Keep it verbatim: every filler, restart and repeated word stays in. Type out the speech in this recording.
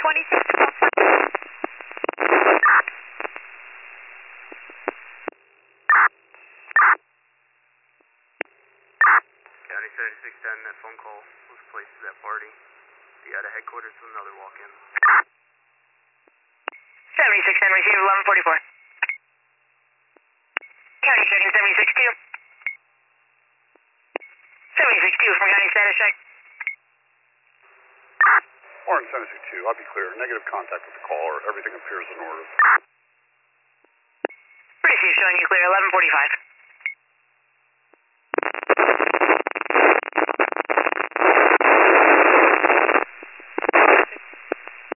twenty-six. County seventy-six ten, that phone call was placed to that party. Be out of headquarters with another walk-in. seventy-six ten, receive eleven forty-four. County checking seventy-six two. seventy-six two from County status check. Orange seventy-six two, I'll be clear. Negative contact with the caller. Everything appears in order. Receive showing you clear, eleven forty-five.